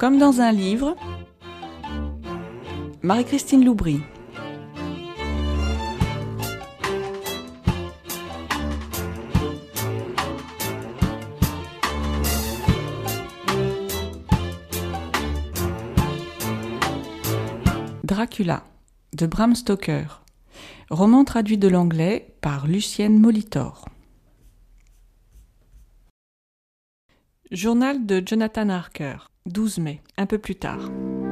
Comme dans un livre, Marie-Christine Loubry. Dracula, de Bram Stoker. Roman traduit de l'anglais par Lucienne Molitor. Journal de Jonathan Harker, 12 mai, un peu plus tard.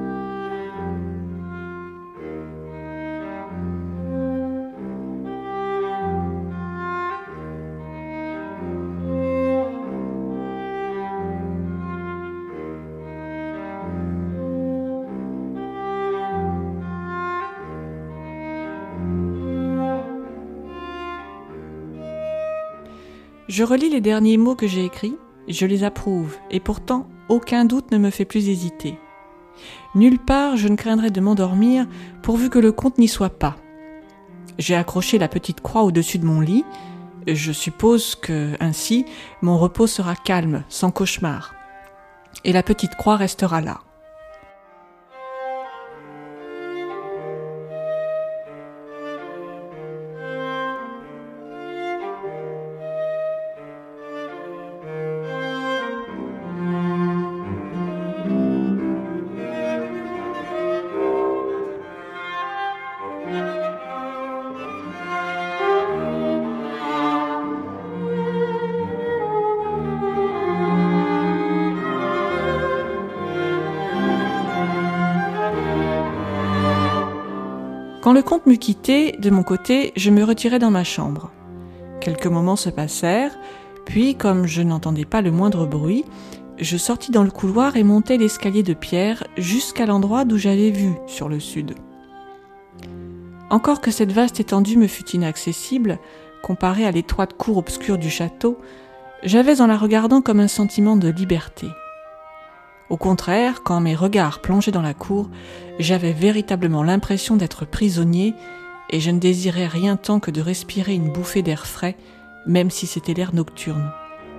Je relis les derniers mots que j'ai écrits, je les approuve, et pourtant aucun doute ne me fait plus hésiter. Nulle part je ne craindrai de m'endormir pourvu que le conte n'y soit pas. J'ai accroché la petite croix au-dessus de mon lit, je suppose que, ainsi, mon repos sera calme, sans cauchemar, et la petite croix restera là. Quand le comte m'eut quitté, de mon côté, je me retirai dans ma chambre. Quelques moments se passèrent, puis, comme je n'entendais pas le moindre bruit, je sortis dans le couloir et montai l'escalier de pierre jusqu'à l'endroit d'où j'avais vu sur le sud. Encore que cette vaste étendue me fût inaccessible, comparée à l'étroite cour obscure du château, j'avais en la regardant comme un sentiment de liberté. Au contraire, quand mes regards plongeaient dans la cour, j'avais véritablement l'impression d'être prisonnier et je ne désirais rien tant que de respirer une bouffée d'air frais, même si c'était l'air nocturne.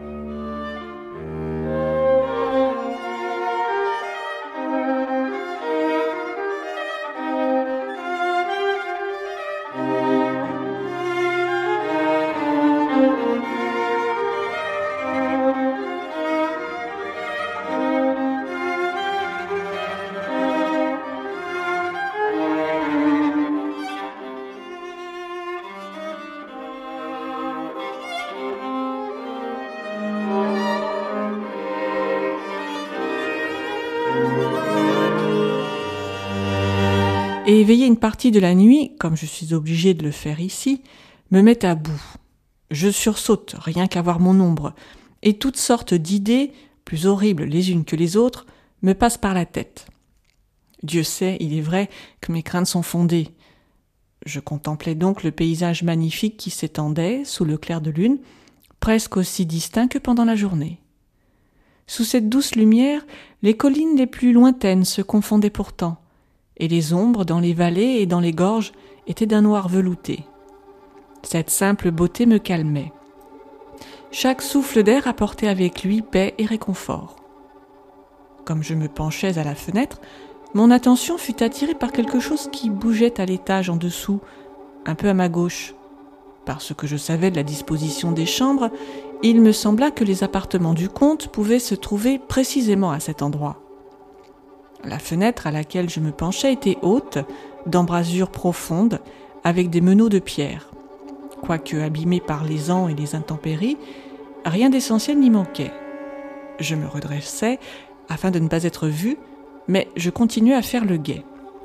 Et éveiller une partie de la nuit, comme je suis obligé de le faire ici, me met à bout. Je sursaute rien qu'à voir mon ombre, et toutes sortes d'idées, plus horribles les unes que les autres, me passent par la tête. Dieu sait, il est vrai, que mes craintes sont fondées. Je contemplais donc le paysage magnifique qui s'étendait, sous le clair de lune, presque aussi distinct que pendant la journée. Sous cette douce lumière, les collines les plus lointaines se confondaient pourtant, et les ombres dans les vallées et dans les gorges étaient d'un noir velouté. Cette simple beauté me calmait. Chaque souffle d'air apportait avec lui paix et réconfort. Comme je me penchais à la fenêtre, mon attention fut attirée par quelque chose qui bougeait à l'étage en dessous, un peu à ma gauche. Parce que je savais de la disposition des chambres, il me sembla que les appartements du comte pouvaient se trouver précisément à cet endroit. La fenêtre à laquelle je me penchais était haute, d'embrasures profondes, avec des meneaux de pierre. Quoique abîmée par les ans et les intempéries, rien d'essentiel n'y manquait. Je me redressai afin de ne pas être vue, mais je continuai à faire le guet.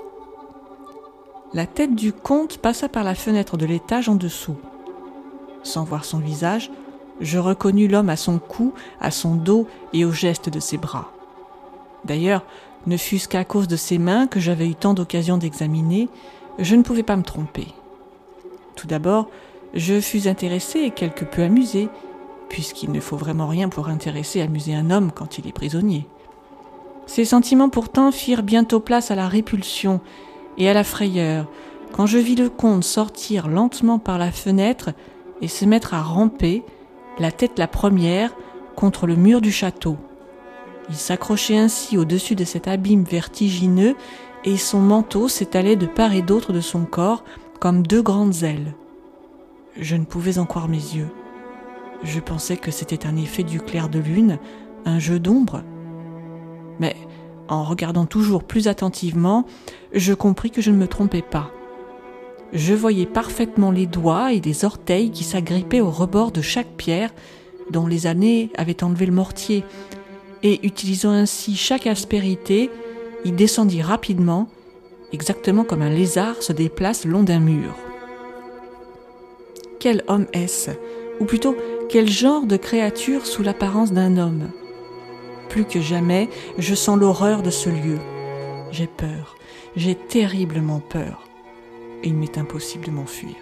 La tête du comte passa par la fenêtre de l'étage en dessous. Sans voir son visage, je reconnus l'homme à son cou, à son dos et au geste de ses bras. D'ailleurs, ne fût-ce qu'à cause de ses mains que j'avais eu tant d'occasions d'examiner, je ne pouvais pas me tromper. Tout d'abord, je fus intéressé et quelque peu amusé, puisqu'il ne faut vraiment rien pour intéresser et amuser un homme quand il est prisonnier. Ces sentiments pourtant firent bientôt place à la répulsion et à la frayeur, quand je vis le comte sortir lentement par la fenêtre et se mettre à ramper, la tête la première, contre le mur du château. Il s'accrochait ainsi au-dessus de cet abîme vertigineux et son manteau s'étalait de part et d'autre de son corps comme deux grandes ailes. Je ne pouvais en croire mes yeux. Je pensais que c'était un effet du clair de lune, un jeu d'ombre. Mais en regardant toujours plus attentivement, je compris que je ne me trompais pas. Je voyais parfaitement les doigts et les orteils qui s'agrippaient au rebord de chaque pierre dont les années avaient enlevé le mortier, et utilisant ainsi chaque aspérité, il descendit rapidement, exactement comme un lézard se déplace le long d'un mur. Quel homme est-ce ? Ou plutôt, quel genre de créature sous l'apparence d'un homme ? Plus que jamais, je sens l'horreur de ce lieu. J'ai peur, j'ai terriblement peur, et il m'est impossible de m'enfuir.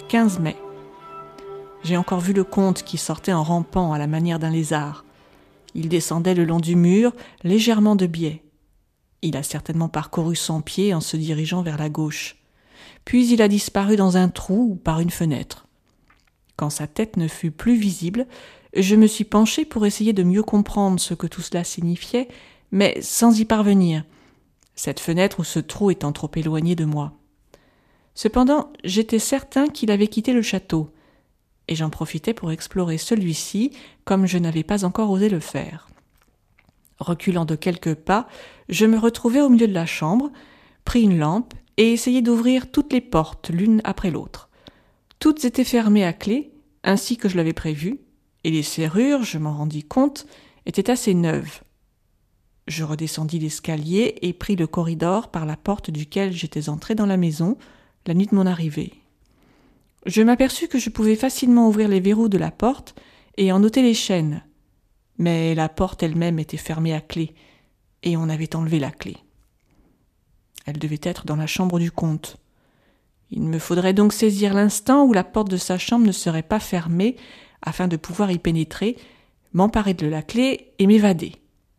15 mai. J'ai encore vu le comte qui sortait en rampant à la manière d'un lézard. Il descendait le long du mur, légèrement de biais. Il a certainement parcouru 100 pieds en se dirigeant vers la gauche. Puis il a disparu dans un trou ou par une fenêtre. Quand sa tête ne fut plus visible, je me suis penchée pour essayer de mieux comprendre ce que tout cela signifiait, mais sans y parvenir, cette fenêtre ou ce trou étant trop éloigné de moi. Cependant, j'étais certain qu'il avait quitté le château, et j'en profitais pour explorer celui-ci comme je n'avais pas encore osé le faire. Reculant de quelques pas, je me retrouvai au milieu de la chambre, pris une lampe et essayai d'ouvrir toutes les portes l'une après l'autre. Toutes étaient fermées à clé, ainsi que je l'avais prévu, et les serrures, je m'en rendis compte, étaient assez neuves. Je redescendis l'escalier et pris le corridor par la porte duquel j'étais entré dans la maison la nuit de mon arrivée. Je m'aperçus que je pouvais facilement ouvrir les verrous de la porte et en ôter les chaînes, mais la porte elle-même était fermée à clé, et on avait enlevé la clé. Elle devait être dans la chambre du comte. Il me faudrait donc saisir l'instant où la porte de sa chambre ne serait pas fermée afin de pouvoir y pénétrer, m'emparer de la clé et m'évader.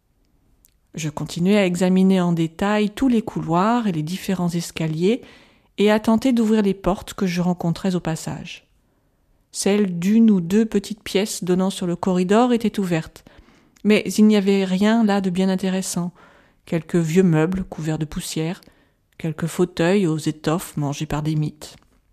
Je continuai à examiner en détail tous les couloirs et les différents escaliers et à tenter d'ouvrir les portes que je rencontrais au passage. Celles d'une ou deux petites pièces donnant sur le corridor étaient ouvertes, mais il n'y avait rien là de bien intéressant. Quelques vieux meubles couverts de poussière, quelques fauteuils aux étoffes mangés par des mites.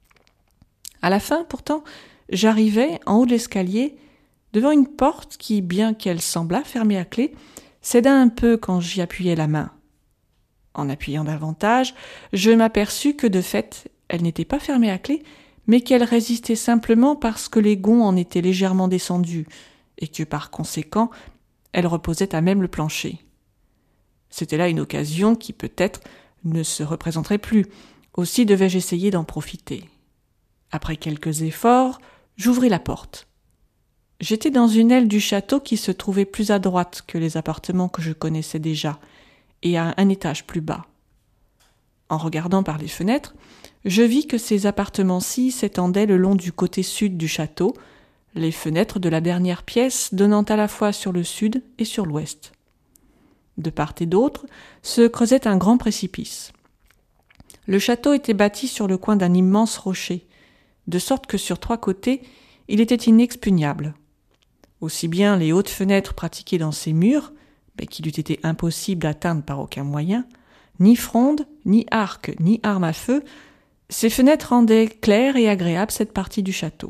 À la fin, pourtant, j'arrivai, en haut de l'escalier, devant une porte qui, bien qu'elle semblât fermée à clé, céda un peu quand j'y appuyai la main. En appuyant davantage, je m'aperçus que, de fait, elle n'était pas fermée à clé, mais qu'elle résistait simplement parce que les gonds en étaient légèrement descendus, et que, par conséquent, elle reposait à même le plancher. C'était là une occasion qui, peut-être, ne se représenterait plus. Aussi devais-je essayer d'en profiter. Après quelques efforts, j'ouvris la porte. J'étais dans une aile du château qui se trouvait plus à droite que les appartements que je connaissais déjà, et à un étage plus bas. En regardant par les fenêtres, je vis que ces appartements-ci s'étendaient le long du côté sud du château, les fenêtres de la dernière pièce donnant à la fois sur le sud et sur l'ouest. De part et d'autre se creusait un grand précipice. Le château était bâti sur le coin d'un immense rocher, de sorte que sur 3 côtés, il était inexpugnable. Aussi bien les hautes fenêtres pratiquées dans ses murs, mais qu'il eût été impossible d'atteindre par aucun moyen, ni fronde, ni arc, ni arme à feu, ces fenêtres rendaient claire et agréable cette partie du château.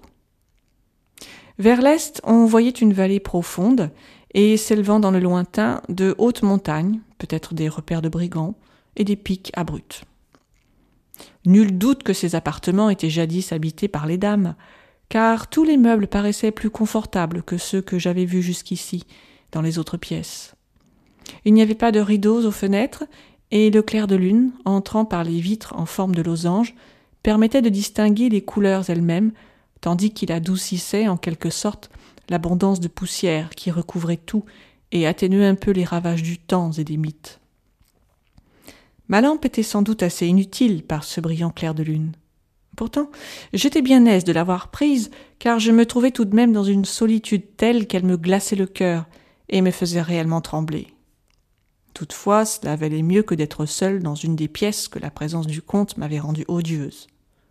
Vers l'est, on voyait une vallée profonde, et s'élevant dans le lointain, de hautes montagnes, peut-être des repères de brigands, et des pics abrupts. Nul doute que ces appartements étaient jadis habités par les dames, car tous les meubles paraissaient plus confortables que ceux que j'avais vus jusqu'ici, dans les autres pièces. Il n'y avait pas de rideaux aux fenêtres, et le clair de lune, entrant par les vitres en forme de losange, permettait de distinguer les couleurs elles-mêmes, tandis qu'il adoucissait en quelque sorte l'abondance de poussière qui recouvrait tout et atténuait un peu les ravages du temps et des mites. Ma lampe était sans doute assez inutile par ce brillant clair de lune. Pourtant, j'étais bien aise de l'avoir prise, car je me trouvais tout de même dans une solitude telle qu'elle me glaçait le cœur et me faisait réellement trembler. Toutefois, cela valait mieux que d'être seule dans une des pièces que la présence du comte m'avait rendue odieuse.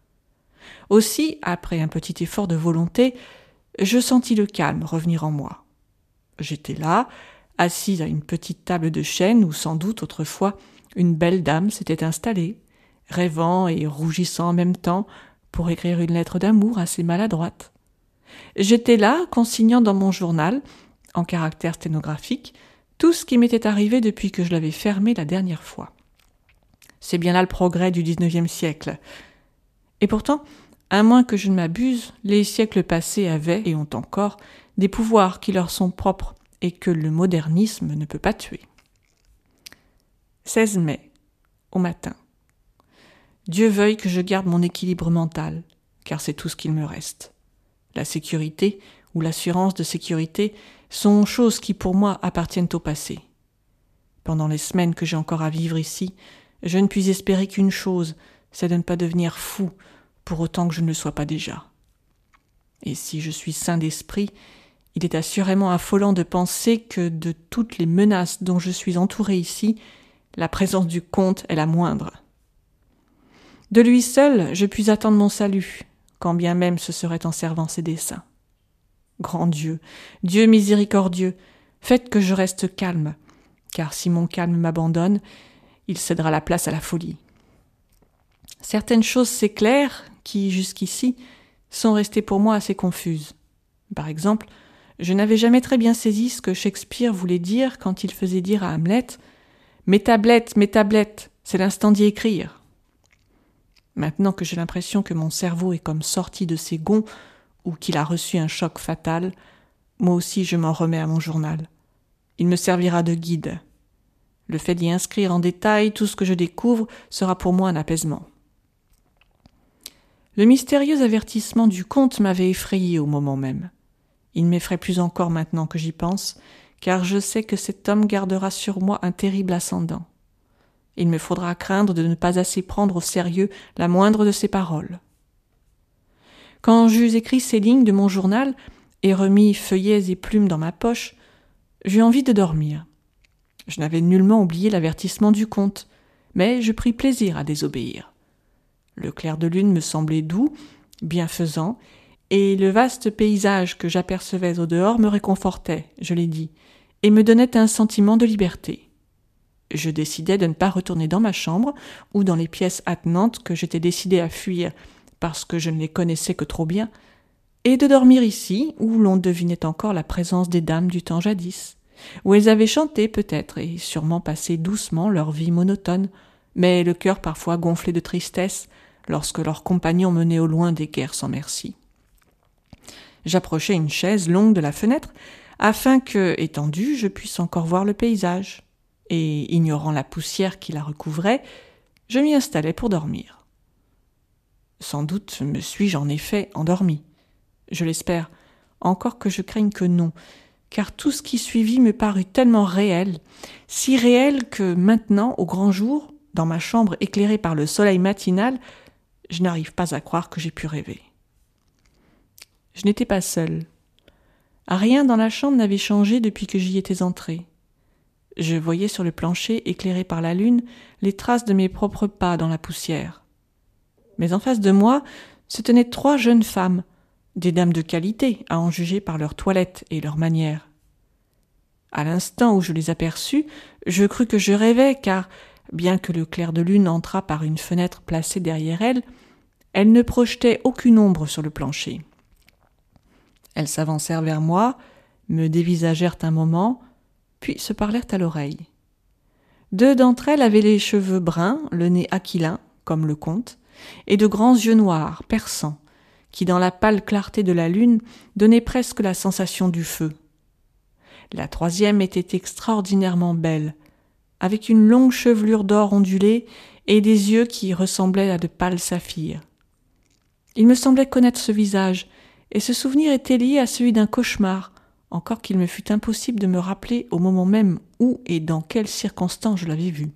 Aussi, après un petit effort de volonté, je sentis le calme revenir en moi. J'étais là, assise à une petite table de chêne où sans doute autrefois une belle dame s'était installée, rêvant et rougissant en même temps pour écrire une lettre d'amour assez maladroite. J'étais là, consignant dans mon journal, en caractères sténographiques, tout ce qui m'était arrivé depuis que je l'avais fermé la dernière fois. C'est bien là le progrès du XIXe siècle. Et pourtant, à moins que je ne m'abuse, les siècles passés avaient, et ont encore, des pouvoirs qui leur sont propres et que le modernisme ne peut pas tuer. 16 mai, au matin. Dieu veuille que je garde mon équilibre mental, car c'est tout ce qu'il me reste. La sécurité, ou l'assurance de sécurité, sont choses qui pour moi appartiennent au passé. Pendant les semaines que j'ai encore à vivre ici, je ne puis espérer qu'une chose, c'est de ne pas devenir fou, pour autant que je ne le sois pas déjà. Et si je suis sain d'esprit, il est assurément affolant de penser que de toutes les menaces dont je suis entouré ici, la présence du comte est la moindre. De lui seul, je puis attendre mon salut, quand bien même ce serait en servant ses desseins. Grand Dieu, Dieu miséricordieux, faites que je reste calme, car si mon calme m'abandonne, il cédera la place à la folie. Certaines choses s'éclairent qui, jusqu'ici, sont restées pour moi assez confuses. Par exemple, je n'avais jamais très bien saisi ce que Shakespeare voulait dire quand il faisait dire à Hamlet « Mes tablettes, c'est l'instant d'y écrire ». Maintenant que j'ai l'impression que mon cerveau est comme sorti de ses gonds ou qu'il a reçu un choc fatal, moi aussi je m'en remets à mon journal. Il me servira de guide. Le fait d'y inscrire en détail tout ce que je découvre sera pour moi un apaisement. Le mystérieux avertissement du comte m'avait effrayé au moment même. Il m'effraie plus encore maintenant que j'y pense, car je sais que cet homme gardera sur moi un terrible ascendant. Il me faudra craindre de ne pas assez prendre au sérieux la moindre de ses paroles. Quand j'eus écrit ces lignes de mon journal et remis feuillets et plumes dans ma poche, j'eus envie de dormir. Je n'avais nullement oublié l'avertissement du comte, mais je pris plaisir à désobéir. Le clair de lune me semblait doux, bienfaisant, et le vaste paysage que j'apercevais au dehors me réconfortait, je l'ai dit, et me donnait un sentiment de liberté. Je décidai de ne pas retourner dans ma chambre ou dans les pièces attenantes que j'étais décidé à fuir parce que je ne les connaissais que trop bien, et de dormir ici où l'on devinait encore la présence des dames du temps jadis, où elles avaient chanté peut-être et sûrement passé doucement leur vie monotone, mais le cœur parfois gonflé de tristesse lorsque leurs compagnons menaient au loin des guerres sans merci. J'approchai une chaise longue de la fenêtre afin que, étendu, je puisse encore voir le paysage. Et, ignorant la poussière qui la recouvrait, je m'y installai pour dormir. Sans doute me suis-je en effet endormi. Je l'espère, encore que je craigne que non, car tout ce qui suivit me parut tellement réel, si réel que maintenant, au grand jour, dans ma chambre éclairée par le soleil matinal, je n'arrive pas à croire que j'ai pu rêver. Je n'étais pas seule. Rien dans la chambre n'avait changé depuis que j'y étais entrée. Je voyais sur le plancher, éclairé par la lune, les traces de mes propres pas dans la poussière. Mais en face de moi se tenaient 3 jeunes femmes, des dames de qualité, à en juger par leur toilette et leurs manières. À l'instant où je les aperçus, je crus que je rêvais, car, bien que le clair de lune entrât par une fenêtre placée derrière elles ne projetaient aucune ombre sur le plancher. Elles s'avancèrent vers moi, me dévisagèrent un moment, puis se parlèrent à l'oreille. 2 d'entre elles avaient les cheveux bruns, le nez aquilin, comme le comte, et de grands yeux noirs, perçants, qui dans la pâle clarté de la lune donnaient presque la sensation du feu. La 3e était extraordinairement belle, avec une longue chevelure d'or ondulée et des yeux qui ressemblaient à de pâles saphirs. Il me semblait connaître ce visage, et ce souvenir était lié à celui d'un cauchemar, encore qu'il me fût impossible de me rappeler au moment même où et dans quelles circonstances je l'avais vue.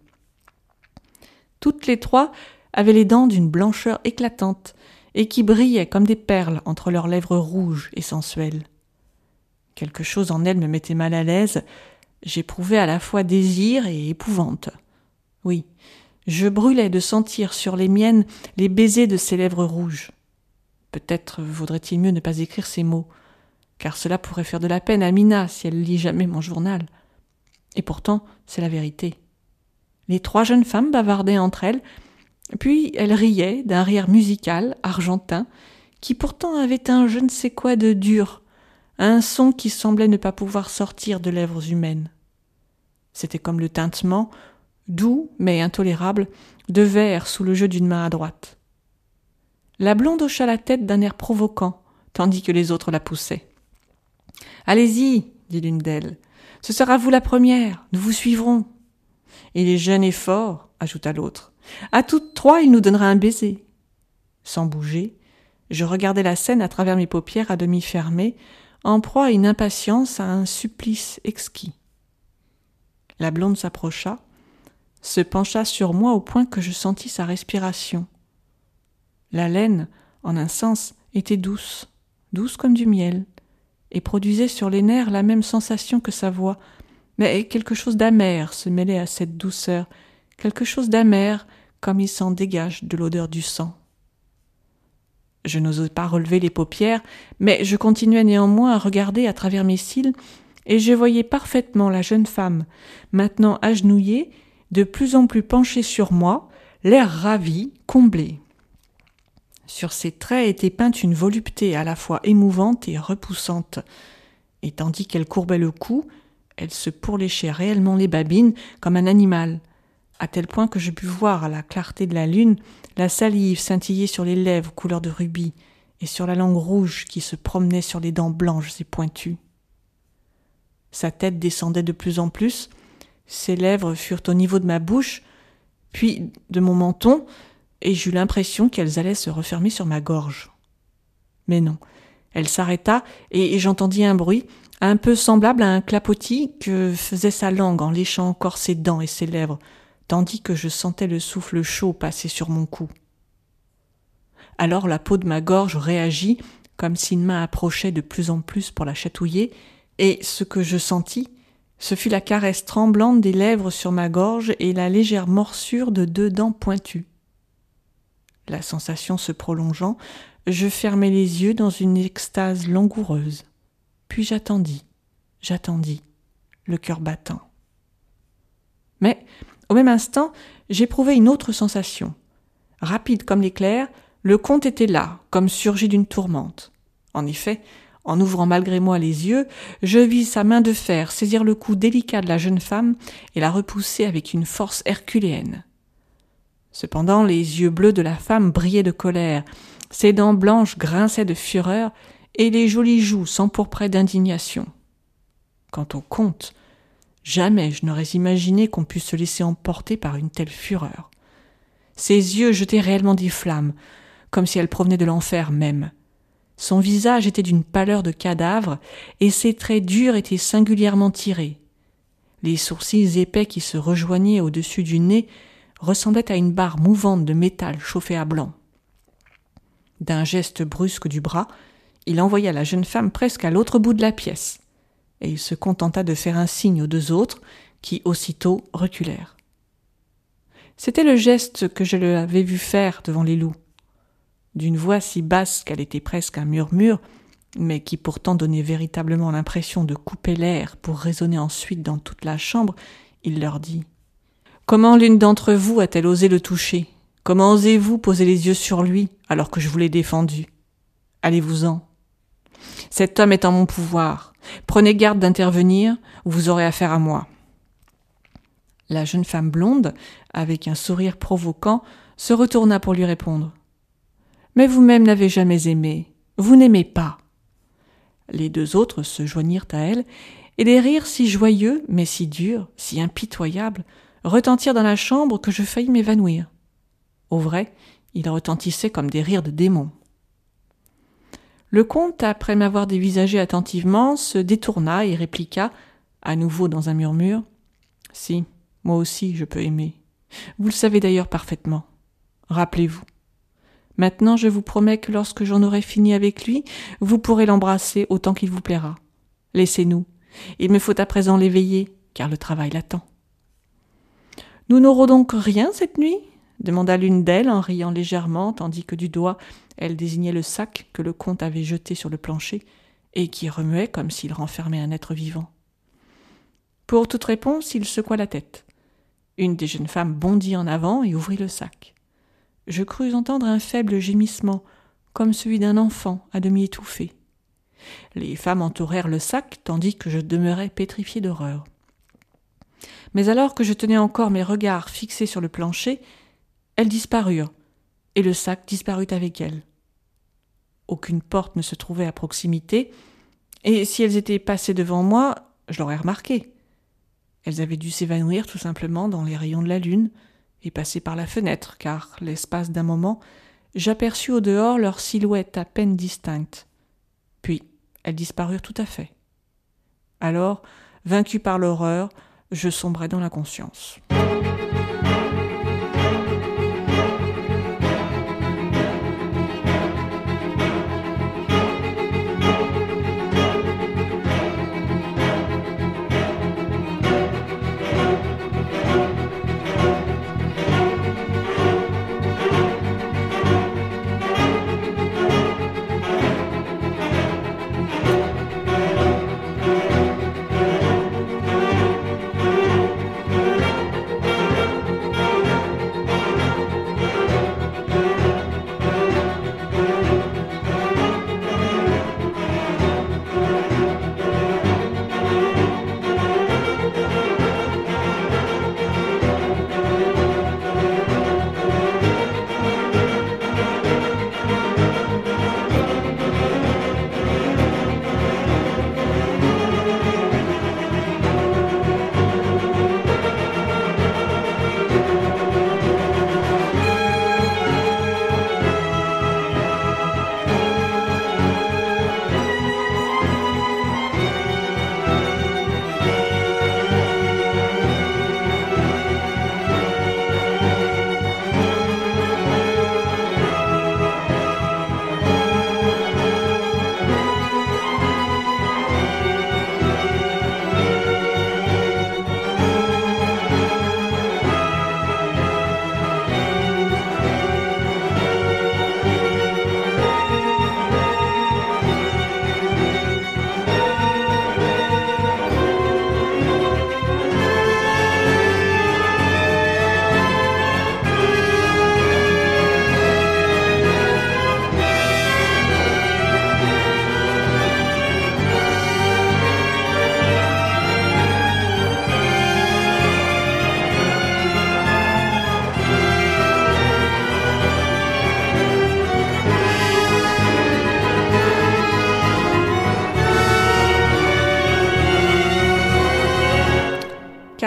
Toutes les 3 avaient les dents d'une blancheur éclatante et qui brillaient comme des perles entre leurs lèvres rouges et sensuelles. Quelque chose en elles me mettait mal à l'aise, j'éprouvais à la fois désir et épouvante. Oui, je brûlais de sentir sur les miennes les baisers de ces lèvres rouges. Peut-être vaudrait-il mieux ne pas écrire ces mots, car cela pourrait faire de la peine à Mina si elle lit jamais mon journal. Et pourtant, c'est la vérité. Les 3 jeunes femmes bavardaient entre elles, puis elles riaient d'un rire musical, argentin, qui pourtant avait un je ne sais quoi de dur, un son qui semblait ne pas pouvoir sortir de lèvres humaines. C'était comme le tintement, doux mais intolérable, de verre sous le jeu d'une main à droite. La blonde hocha la tête d'un air provoquant, tandis que les autres la poussaient. « Allez-y, dit l'une d'elles, ce sera vous la première, nous vous suivrons. » « Il est jeune et fort, ajouta l'autre. À toutes 3, il nous donnera un baiser. » Sans bouger, je regardais la scène à travers mes paupières à demi fermées, en proie à une impatience, à un supplice exquis. La blonde s'approcha, se pencha sur moi au point que je sentis sa respiration. La laine, en un sens, était douce, douce comme du miel, et produisait sur les nerfs la même sensation que sa voix, mais quelque chose d'amer se mêlait à cette douceur, quelque chose d'amer comme il s'en dégage de l'odeur du sang. Je n'osais pas relever les paupières, mais je continuais néanmoins à regarder à travers mes cils, et je voyais parfaitement la jeune femme, maintenant agenouillée, de plus en plus penchée sur moi, l'air ravi, comblé. Sur ses traits était peinte une volupté à la fois émouvante et repoussante, et tandis qu'elle courbait le cou, elle se pourléchait réellement les babines comme un animal, à tel point que je pus voir à la clarté de la lune la salive scintiller sur les lèvres couleur de rubis et sur la langue rouge qui se promenait sur les dents blanches et pointues. Sa tête descendait de plus en plus, ses lèvres furent au niveau de ma bouche, puis de mon menton, et j'eus l'impression qu'elles allaient se refermer sur ma gorge. Mais non, elle s'arrêta, et j'entendis un bruit, un peu semblable à un clapotis que faisait sa langue en léchant encore ses dents et ses lèvres, tandis que je sentais le souffle chaud passer sur mon cou. Alors la peau de ma gorge réagit, comme si une main approchait de plus en plus pour la chatouiller, et ce que je sentis, ce fut la caresse tremblante des lèvres sur ma gorge et la légère morsure de 2 dents pointues. La sensation se prolongeant, je fermai les yeux dans une extase langoureuse. Puis j'attendis, le cœur battant. Mais, au même instant, j'éprouvai une autre sensation. Rapide comme l'éclair, le comte était là, comme surgi d'une tourmente. En effet, en ouvrant malgré moi les yeux, je vis sa main de fer saisir le cou délicat de la jeune femme et la repousser avec une force herculéenne. Cependant, les yeux bleus de la femme brillaient de colère, ses dents blanches grinçaient de fureur, et les jolies joues s'empourpraient d'indignation. Quant au comte, jamais je n'aurais imaginé qu'on pût se laisser emporter par une telle fureur. Ses yeux jetaient réellement des flammes, comme si elles provenaient de l'enfer même. Son visage était d'une pâleur de cadavre, et ses traits durs étaient singulièrement tirés. Les sourcils épais qui se rejoignaient au-dessus du nez ressemblaient à une barre mouvante de métal chauffée à blanc. D'un geste brusque du bras, il envoya la jeune femme presque à l'autre bout de la pièce, et il se contenta de faire un signe aux 2 autres, qui aussitôt reculèrent. C'était le geste que je l'avais vu faire devant les loups. D'une voix si basse qu'elle était presque un murmure, mais qui pourtant donnait véritablement l'impression de couper l'air pour résonner ensuite dans toute la chambre, il leur dit « Comment l'une d'entre vous a-t-elle osé le toucher ? Comment osez-vous poser les yeux sur lui alors que je vous l'ai défendu ? Allez-vous-en. Cet homme est en mon pouvoir. Prenez garde d'intervenir, ou vous aurez affaire à moi. » La jeune femme blonde, avec un sourire provoquant, se retourna pour lui répondre. « Mais vous-même n'avez jamais aimé. Vous n'aimez pas. » Les 2 autres se joignirent à elle, et des rires si joyeux, mais si durs, si impitoyables, retentirent dans la chambre que je faillis m'évanouir. Au vrai, ils retentissaient comme des rires de démons. Le comte, après m'avoir dévisagé attentivement, se détourna et répliqua, à nouveau dans un murmure, « Si, moi aussi je peux aimer. Vous le savez d'ailleurs parfaitement. Rappelez-vous. Maintenant je vous promets que lorsque j'en aurai fini avec lui, vous pourrez l'embrasser autant qu'il vous plaira. Laissez-nous. Il me faut à présent l'éveiller, car le travail l'attend. » « Nous n'aurons donc rien cette nuit ?» demanda l'une d'elles en riant légèrement, tandis que du doigt elle désignait le sac que le comte avait jeté sur le plancher et qui remuait comme s'il renfermait un être vivant. Pour toute réponse, il secoua la tête. Une des jeunes femmes bondit en avant et ouvrit le sac. Je crus entendre un faible gémissement, comme celui d'un enfant à demi étouffé. Les femmes entourèrent le sac, tandis que je demeurais pétrifié d'horreur. Mais alors que je tenais encore mes regards fixés sur le plancher, elles disparurent, et le sac disparut avec elles. Aucune porte ne se trouvait à proximité, et si elles étaient passées devant moi, je l'aurais remarqué. Elles avaient dû s'évanouir tout simplement dans les rayons de la lune et passer par la fenêtre, car, l'espace d'un moment, j'aperçus au dehors leur silhouette à peine distincte. Puis, elles disparurent tout à fait. Alors, vaincu par l'horreur, je sombrai dans l'inconscience.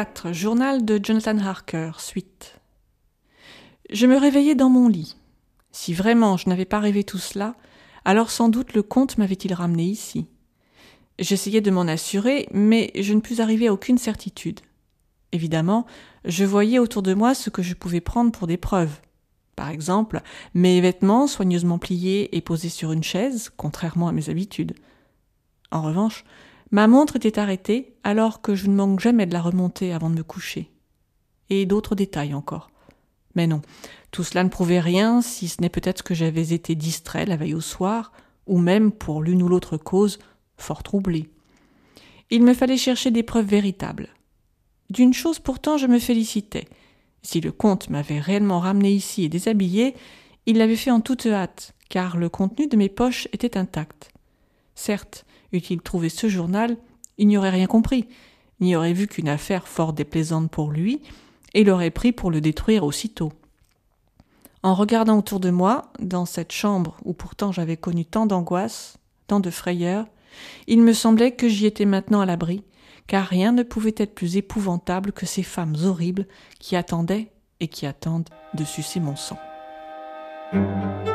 4. Journal de Jonathan Harker, suite. Je me réveillais dans mon lit. Si vraiment je n'avais pas rêvé tout cela, alors sans doute le comte m'avait-il ramené ici. J'essayais de m'en assurer, mais je ne pus arriver à aucune certitude. Évidemment, je voyais autour de moi ce que je pouvais prendre pour des preuves. Par exemple, mes vêtements soigneusement pliés et posés sur une chaise, contrairement à mes habitudes. En revanche, ma montre était arrêtée alors que je ne manque jamais de la remonter avant de me coucher. Et d'autres détails encore. Mais non, tout cela ne prouvait rien, si ce n'est peut-être que j'avais été distrait la veille au soir, ou même, pour l'une ou l'autre cause, fort troublé. Il me fallait chercher des preuves véritables. D'une chose pourtant je me félicitais. Si le comte m'avait réellement ramené ici et déshabillé, il l'avait fait en toute hâte, car le contenu de mes poches était intact. Certes, eût-il trouvé ce journal, il n'y aurait rien compris, n'y aurait vu qu'une affaire fort déplaisante pour lui, et l'aurait pris pour le détruire aussitôt. En regardant autour de moi, dans cette chambre où pourtant j'avais connu tant d'angoisse, tant de frayeur, il me semblait que j'y étais maintenant à l'abri, car rien ne pouvait être plus épouvantable que ces femmes horribles qui attendaient et qui attendent de sucer mon sang.